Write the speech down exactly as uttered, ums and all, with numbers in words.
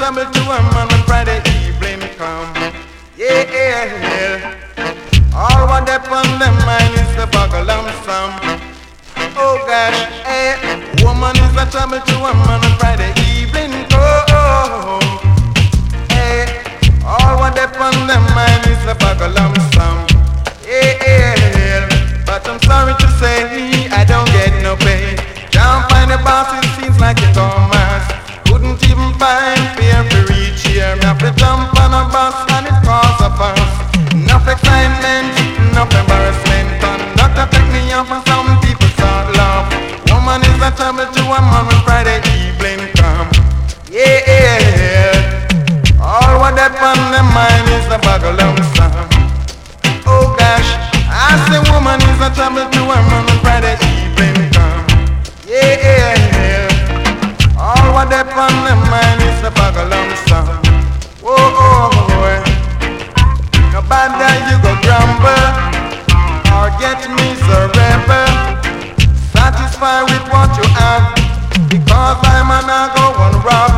trouble to a man when Friday evening come. Yeah, all what they on them mind is the buckle and some. Oh gosh, eh, woman is a trouble to a man when Friday evening come. Eh, all what they on them mind is the buckle and some. Yeah, but I'm sorry to say I don't get no pay. Can't find a boss, it seems like a Thomas. Couldn't even find fear to reach here. Me have to jump on a bus and it cause a fuss. Enough excitement, enough embarrassment. Conductor take me off and some people start laugh. Woman is a trouble to a man when Friday evening come. Yeah, all what they on their mind is the buckle and song. Oh gosh, I say woman is a trouble to a man when Friday evening come. Yeah, all what they on their mind is the buckle and song. Oh, oh, oh, no bad that you go grumble or get miserable. Satisfied with what you have, because I'm an I go and rob.